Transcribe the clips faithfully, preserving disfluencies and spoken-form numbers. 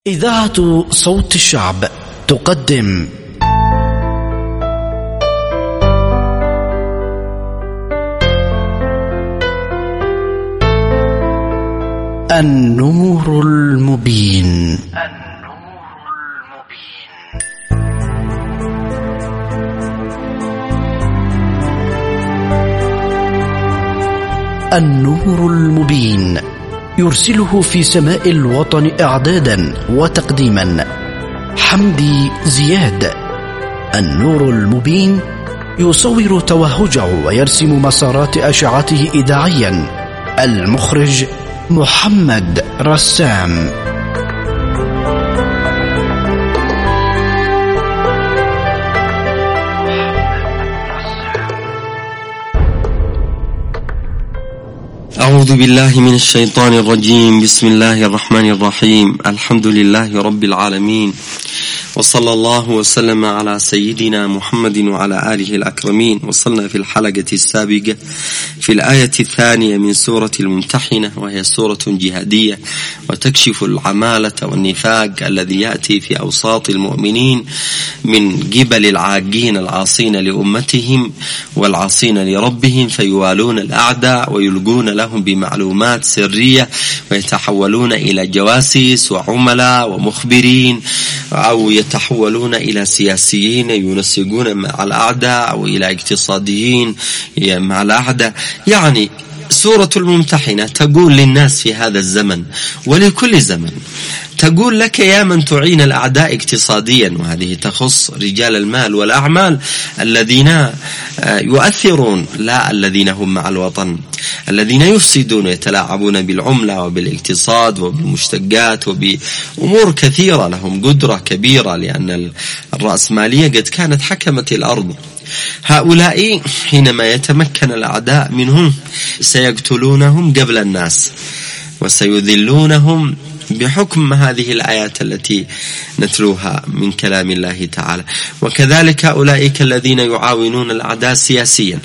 إذاعة صوت الشعب تقدم النور المبين. النور المبين يرسله في سماء الوطن إعدادا وتقديما حمدي زياد. النور المبين يصور توهجه ويرسم مسارات أشعته إذاعيا. المخرج محمد رسام. أعوذ بالله من الشيطان الرجيم. بسم الله الرحمن الرحيم. الحمد لله رب العالمين، وصلى الله وسلم على سيدنا محمد وعلى آله الأكرمين. وصلنا في الحلقة السابقة في الآية الثانية من سورة الممتحنة، وهي سورة جهادية وتكشف العمالة والنفاق الذي يأتي في أوساط المؤمنين من قبل العاقين العاصين لأمتهم والعاصين لربهم، فيوالون الأعداء ويلقون لهم بمعلومات سرية ويتحولون إلى جواسيس وعملاء ومخبرين، أو يتحولون إلى سياسيين ينسقون مع الأعداء، أو إلى اقتصاديين مع الأعداء. يعني سورة الممتحنة تقول للناس في هذا الزمن ولكل زمن، تقول لك يا من تعين الأعداء اقتصاديا، وهذه تخص رجال المال والأعمال الذين يؤثرون، لا الذين هم مع الوطن، الذين يفسدون يتلاعبون بالعملة وبالاقتصاد وبالمشتقات وبأمور كثيرة، لهم قدرة كبيرة لأن الرأسمالية قد كانت حكمت الأرض. هؤلاء حينما يتمكن الأعداء منهم سيقتلونهم قبل الناس وسيذلونهم بحكم هذه الآيات التي نتلوها من كلام الله تعالى. وكذلك أولئك الذين يعاونون الأعداء سياسيا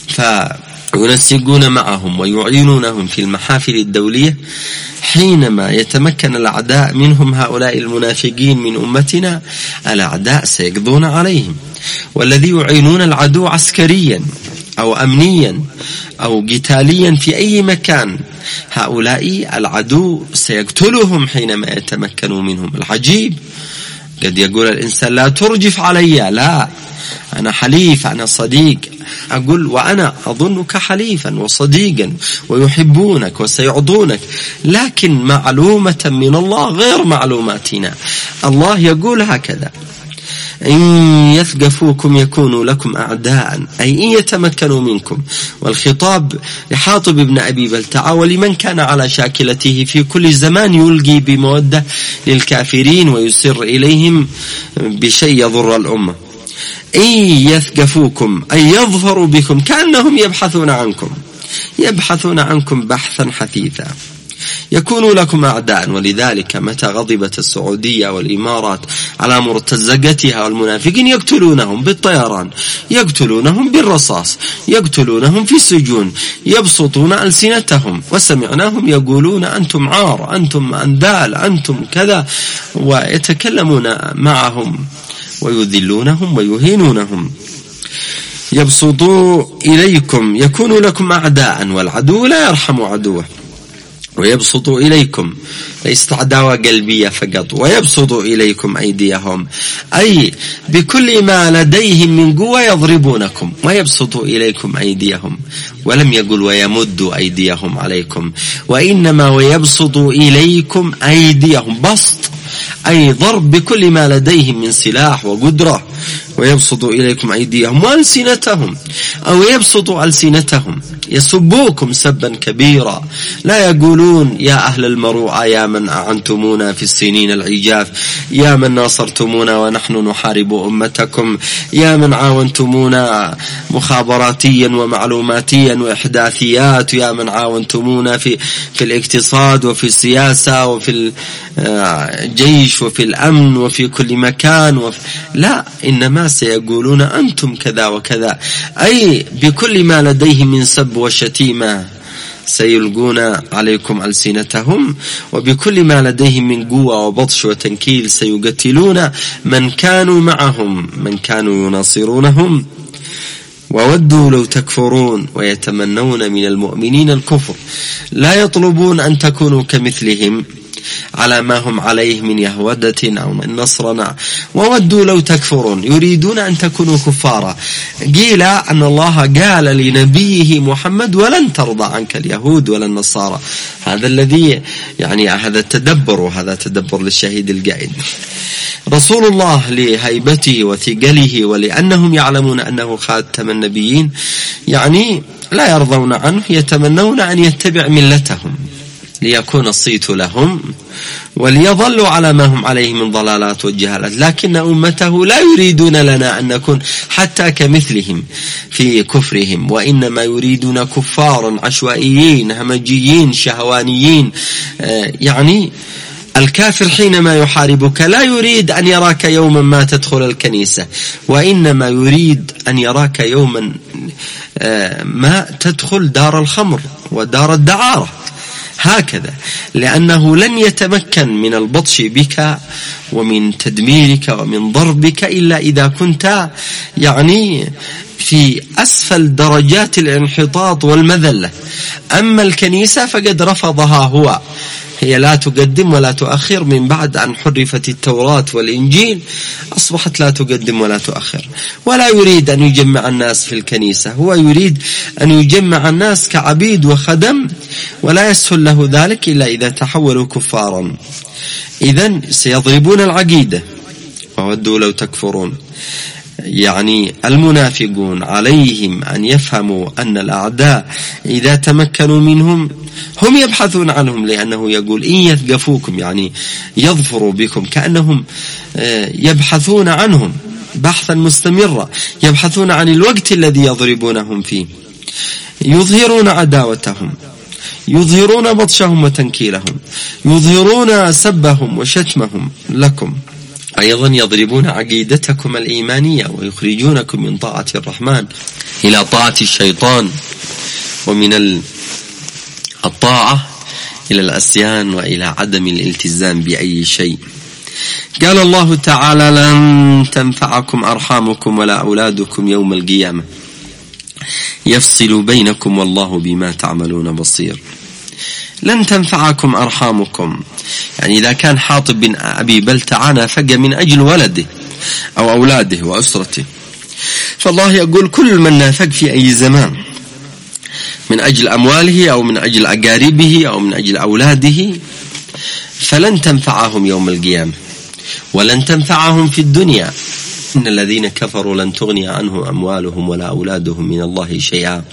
فينسقون معهم ويعينونهم في المحافل الدولية، حينما يتمكن الأعداء منهم هؤلاء المنافقين من أمتنا الأعداء سيقضون عليهم. والذي يعينون العدو عسكريا أو أمنيا أو قتاليا في أي مكان، هؤلاء العدو سيقتلهم حينما يتمكنوا منهم. العجيب، قد يقول الإنسان لا ترجف علي، لا أنا حليف، أنا صديق. أقول وأنا أظنك حليفا وصديقا ويحبونك وسيعضونك، لكن معلومة من الله غير معلوماتنا. الله يقول هكذا: إن يثقفوكم يكونوا لكم أعداء، أي إن يتمكنوا منكم. والخطاب لحاطب ابن أبي بلتعة ولمن كان على شاكلته في كل زمان يلقي بمودة للكافرين ويسر إليهم بشيء يضر الأمة. إن يثقفوكم أي يظفروا بكم، كأنهم يبحثون عنكم يبحثون عنكم بحثا حثيثا، يكونوا لكم أعداء. ولذلك متى غضبت السعودية والإمارات على مرتزقتها والمنافقين يقتلونهم بالطيران، يقتلونهم بالرصاص، يقتلونهم في السجون، يبسطون ألسنتهم، وسمعناهم يقولون أنتم عار، أنتم أندال، أنتم كذا، ويتكلمون معهم ويذلونهم ويهينونهم. يبسطوا إليكم يكونوا لكم أعداء، والعدو لا يرحم عدوه. ويبسطوا إليكم ليست عداوة قلبية فقط، ويبسطوا إليكم أيديهم، أي بكل ما لديهم من قوة يضربونكم. ويبسطوا إليكم أيديهم، ولم يقل ويمدوا أيديهم عليكم، وإنما ويبسطوا إليكم أيديهم، بسط أي ضرب بكل ما لديهم من سلاح وقدرة. ويبسطوا إليكم أيديهم وألسنتهم، أو يبسطوا ألسنتهم يسبوكم سبا كبيرا، لا يقولون يا أهل المروءة يا من أعنتمونا في السنين العجاف، يا من ناصرتمونا ونحن نحارب أمتكم، يا من عاونتمونا مخابراتيا ومعلوماتيا وإحداثيات، يا من عاونتمونا في في الاقتصاد وفي السياسة وفي الجيش وفي الأمن وفي كل مكان وفي... لا، إنما سيقولون أنتم كذا وكذا، أي بكل ما لديهم من سب وشتيمة سيلقون عليكم ألسنتهم وبكل ما لديهم من قوة وبطش وتنكيل سيقتلون من كانوا معهم من كانوا يناصرونهم وودوا لو تكفرون ويتمنون من المؤمنين الكفر لا يطلبون أن تكونوا كمثلهم على ما هم عليه من يهودة أو من نصرنا وودوا لو تكفرون يريدون أن تكونوا كفارا. قيل أن الله قال لنبيه محمد ولن ترضى عنك اليهود ولا النصارى. هذا الذي يعني هذا التدبر وهذا تدبر للشهيد القائد. رسول الله لهيبته وثقله ولأنهم يعلمون أنه خاتم النبيين يعني لا يرضون عنه يتمنون أن يتبع ملتهم ليكون الصيت لهم وليظلوا على ما هم عليه من ضلالات والجهالات، لكن أمته لا يريدون لنا أن نكون حتى كمثلهم في كفرهم، وإنما يريدون كفارا عشوائيين همجيين شهوانيين. يعني الكافر حينما يحاربك لا يريد أن يراك يوما ما تدخل الكنيسة، وإنما يريد أن يراك يوما ما تدخل دار الخمر ودار الدعارة، هكذا، لأنه لن يتمكن من البطش بك ومن تدميرك ومن ضربك إلا إذا كنت يعني في أسفل درجات الانحطاط والمذلة. أما الكنيسة فقد رفضها هو، هي لا تقدم ولا تؤخر. من بعد أن حرفت التوراة والإنجيل أصبحت لا تقدم ولا تؤخر، ولا يريد أن يجمع الناس في الكنيسة، هو يريد أن يجمع الناس كعبيد وخدم، ولا يسهل له ذلك إلا إذا تحولوا كفارا. إذن سيضربون العقيدة وودوا لو تكفرون. يعني المنافقون عليهم أن يفهموا أن الأعداء إذا تمكنوا منهم هم يبحثون عنهم، لأنه يقول إن يثقفوكم يعني يظفروا بكم، كأنهم يبحثون عنهم بحثا مستمرا، يبحثون عن الوقت الذي يضربونهم فيه، يظهرون عداوتهم، يظهرون بطشهم وتنكيلهم، يظهرون سبهم وشتمهم لكم، أيضا يضربون عقيدتكم الإيمانية ويخرجونكم من طاعة الرحمن إلى طاعة الشيطان، ومن الطاعة إلى العصيان وإلى عدم الالتزام بأي شيء. قال الله تعالى: لن تنفعكم أرحامكم ولا أولادكم يوم القيامة يفصل بينكم والله بما تعملون بصير. لن تنفعكم أرحامكم، يعني إذا كان حاطب بن أبي بلتعة نافق من أجل ولده أو أولاده وأسرته، فالله يقول كل من نافق في أي زمان من أجل أمواله أو من أجل أقاربه أو من أجل أولاده فلن تنفعهم يوم القيامة ولن تنفعهم في الدنيا. إن الذين كفروا لن تغني عنهم أموالهم ولا أولادهم من الله شيئا.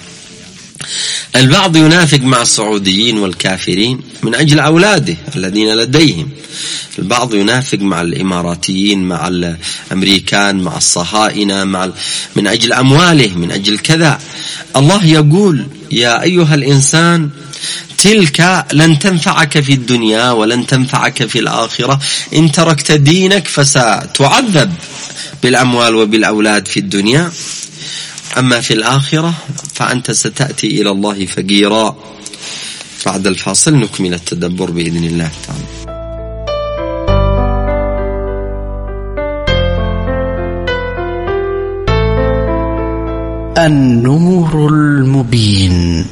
البعض ينافق مع السعوديين والكافرين من أجل أولاده الذين لديهم، البعض ينافق مع الإماراتيين مع الأمريكان مع الصهاينة مع من أجل أمواله من أجل كذا. الله يقول: يا أيها الإنسان تلك لن تنفعك في الدنيا ولن تنفعك في الآخرة، إن تركت دينك فستعذب بالأموال وبالأولاد في الدنيا، أما في الآخرة فأنت ستأتي إلى الله فقيرا. بعد الفاصل نكمل التدبر بإذن الله تعالى. النور المبين.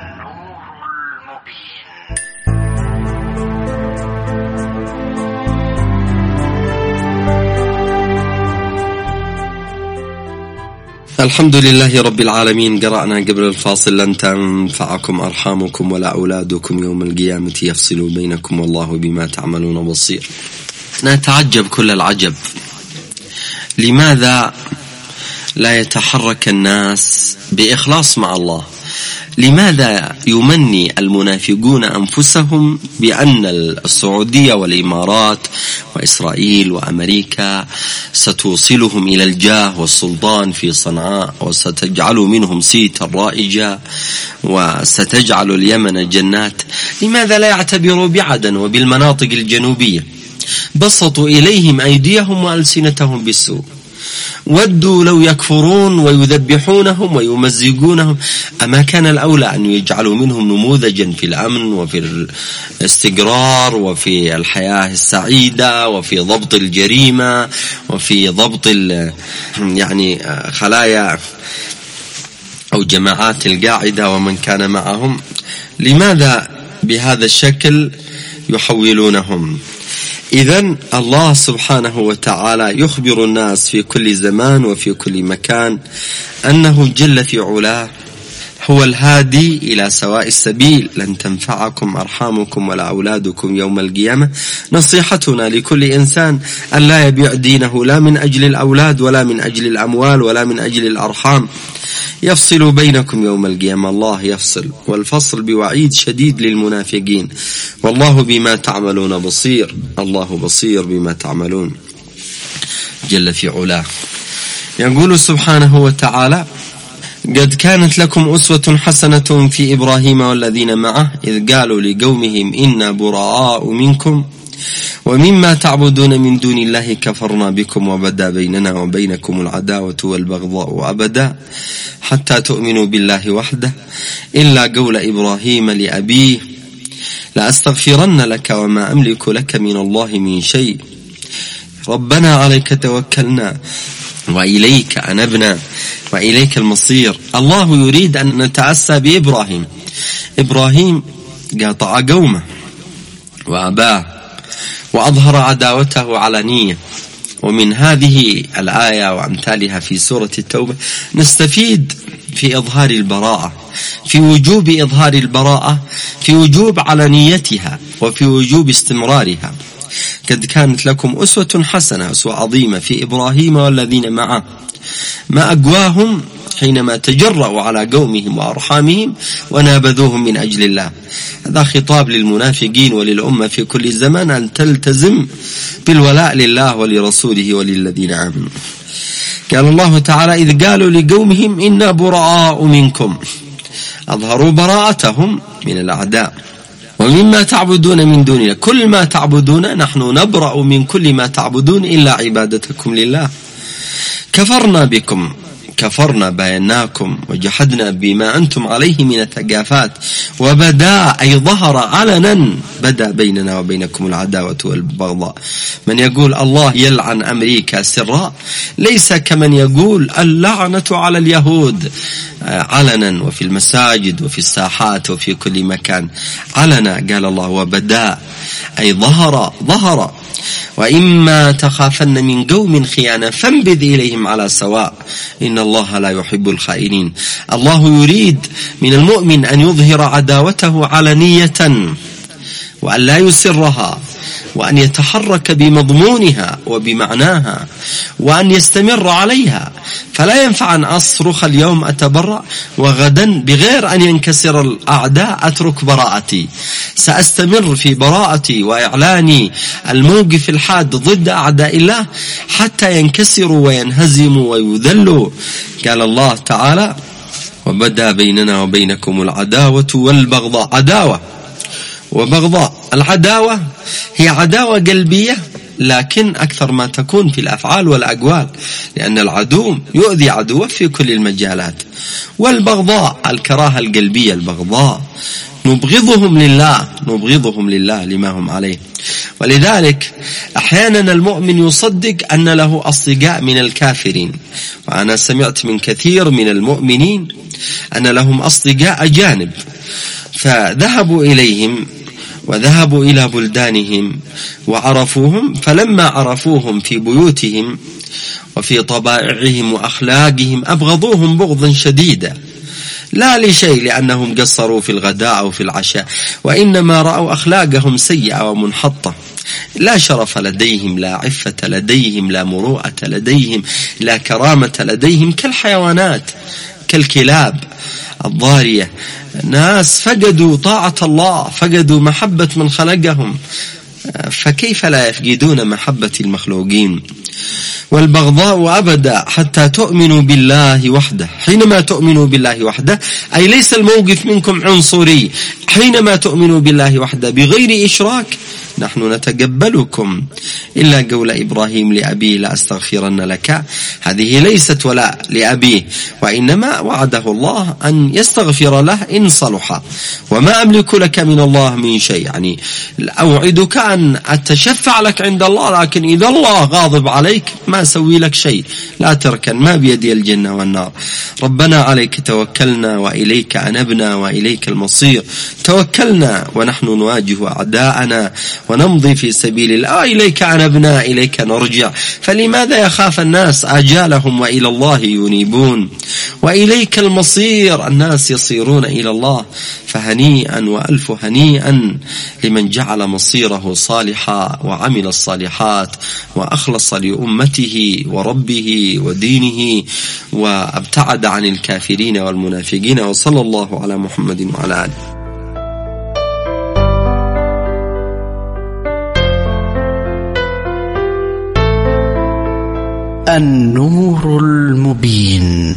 الحمد لله رب العالمين. قرأنا قبل الفاصل: لن تنفعكم أرحامكم ولا أولادكم يوم القيامة يفصل بينكم والله بما تعملون بصير. نتعجب كل العجب، لماذا لا يتحرك الناس بإخلاص مع الله؟ لماذا يمني المنافقون أنفسهم بأن السعودية والإمارات وإسرائيل وأمريكا ستوصلهم إلى الجاه والسلطان في صنعاء وستجعل منهم صيتا رائجا وستجعل اليمن جنات؟ لماذا لا يعتبروا بعدن وبالمناطق الجنوبية؟ بسطوا إليهم أيديهم وألسنتهم بالسوء. ودوا لو يكفرون ويذبحونهم ويمزقونهم. أما كان الأولى أن يجعلوا منهم نموذجا في الأمن وفي الاستقرار وفي الحياة السعيدة وفي ضبط الجريمة وفي ضبط يعني خلايا أو جماعات القاعدة ومن كان معهم؟ لماذا بهذا الشكل يحولونهم؟ إذن الله سبحانه وتعالى يخبر الناس في كل زمان وفي كل مكان أنه جل في علاه هو الهادي إلى سواء السبيل. لن تنفعكم أرحامكم ولا أولادكم يوم القيامة. نصيحتنا لكل إنسان أن لا يبيع دينه لا من أجل الأولاد ولا من أجل الأموال ولا من أجل الأرحام. يفصل بينكم يوم القيامة، الله يفصل، والفصل بوعيد شديد للمنافقين. والله بما تعملون بصير، الله بصير بما تعملون جل في علاه. يقول سبحانه وتعالى: قد كانت لكم أسوة حسنة في إبراهيم والذين معه إذ قالوا لقومهم إنا براء منكم ومما تعبدون من دون الله كفرنا بكم وبدا بيننا وبينكم العداوة والبغضاء أبدا حتى تؤمنوا بالله وحده إلا قول إبراهيم لأبيه لأستغفرن لك وما أملك لك من الله من شيء ربنا عليك توكلنا وإليك أنبنا وإليك المصير. الله يريد أن نتأسى بإبراهيم. إبراهيم قاطع قومه وأباه وأظهر عداوته علانية. ومن هذه الآية وأمثالها في سورة التوبة نستفيد في إظهار البراءة، في وجوب إظهار البراءة، في وجوب علانيتها، وفي وجوب استمرارها. قد كانت لكم أسوة حسنة، أسوة عظيمة في إبراهيم والذين معه، ما أقواهم حينما تجرأوا على قومهم وأرحامهم ونابذوهم من أجل الله. هذا خطاب للمنافقين وللأمة في كل زمان أن تلتزم بالولاء لله ولرسوله وللذين آمنوا. قال الله تعالى: إذ قالوا لقومهم إنا براء منكم، أظهروا براءتهم من الأعداء. ومما تعبدون من دون الله، كل ما تعبدون نحن نبرأ من كل ما تعبدون إلا عبادتكم لله. كفرنا بكم، كفرنا بيناكم وجحدنا بما أنتم عليه من الثقافات. وبدا أي ظهر علنا، بدا بيننا وبينكم العداوة والبغضاء. من يقول الله يلعن أمريكا سرا ليس كمن يقول اللعنة على اليهود علنا وفي المساجد وفي الساحات وفي كل مكان. علنا قال الله وبدا أي ظهر ظهر. وإما تخافن من قوم خيانة فانبذ إليهم على سواء إن الله لا يحب الخائنين. الله يريد من المؤمن أن يظهر عداوته علنية وأن لا يسرها، وأن يتحرك بمضمونها وبمعناها، وأن يستمر عليها. فلا ينفع أن أصرخ اليوم أتبرأ وغدا بغير أن ينكسر الأعداء أترك براءتي. سأستمر في براءتي وإعلاني الموقف الحاد ضد أعداء الله حتى ينكسروا وينهزموا ويذلوا. قال الله تعالى: وبدا بيننا وبينكم العداوة والبغضاء. عداوة وبغضاء. العداوة هي عداوة قلبية، لكن أكثر ما تكون في الأفعال والأقوال، لأن العدو يؤذي عدوه في كل المجالات. والبغضاء الكراهة القلبية، البغضاء نبغضهم لله، نبغضهم لله لما هم عليه. ولذلك أحيانا المؤمن يصدق أن له أصدقاء من الكافرين. وأنا سمعت من كثير من المؤمنين أن لهم أصدقاء أجانب، فذهبوا إليهم وذهبوا إلى بلدانهم وعرفوهم، فلما عرفوهم في بيوتهم وفي طبائعهم وأخلاقهم أبغضوهم بغضا شديدا، لا لشيء لأنهم قصروا في الغداء أو في العشاء، وإنما رأوا أخلاقهم سيئة ومنحطة. لا شرف لديهم، لا عفة لديهم، لا مروءة لديهم، لا كرامة لديهم، كالحيوانات، كالكلاب الضارية. ناس فقدوا طاعة الله، فقدوا محبة من خلقهم، فكيف لا يفقدون محبة المخلوقين؟ والبغضاء أبدا حتى تؤمنوا بالله وحده. حينما تؤمنوا بالله وحده أي ليس الموقف منكم عنصري، حينما تؤمنوا بالله وحده بغير إشراك نحن نتقبلكم. إلا قول إبراهيم لأبيه لأستغفرن لك، هذه ليست ولا لأبيه، وإنما وعده الله أن يستغفر له إن صلح. وما أملك لك من الله من شيء، يعني أوعدك أن أتشفع لك عند الله، لكن إذا الله غاضب عليك ما أسوي لك شيء، لا تركن، ما بيدي الجنة والنار. ربنا عليك توكلنا وإليك أنبنا وإليك المصير. توكلنا ونحن نواجه أعداءنا ونمضي في سبيل الله، إليك أنبنا إليك نرجع، فلماذا يخاف الناس آجالهم وإلى الله ينيبون. وإليك المصير، الناس يصيرون إلى الله، فهنيئا وألف هنيئا لمن جعل مصيره صالحا وعمل الصالحات وأخلص لأمته وربه ودينه وابتعد عن الكافرين والمنافقين. وصلى الله على محمد وعلى آله. النور المبين.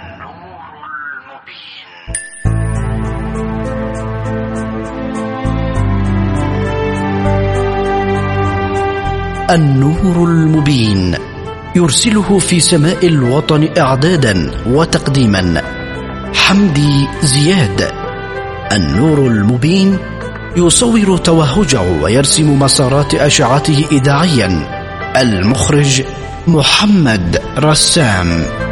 النور المبين يرسله في سماء الوطن إعدادا وتقديما حمدي زياد. النور المبين يصور توهجه ويرسم مسارات أشعته إذاعيا. المخرج محمد رسام.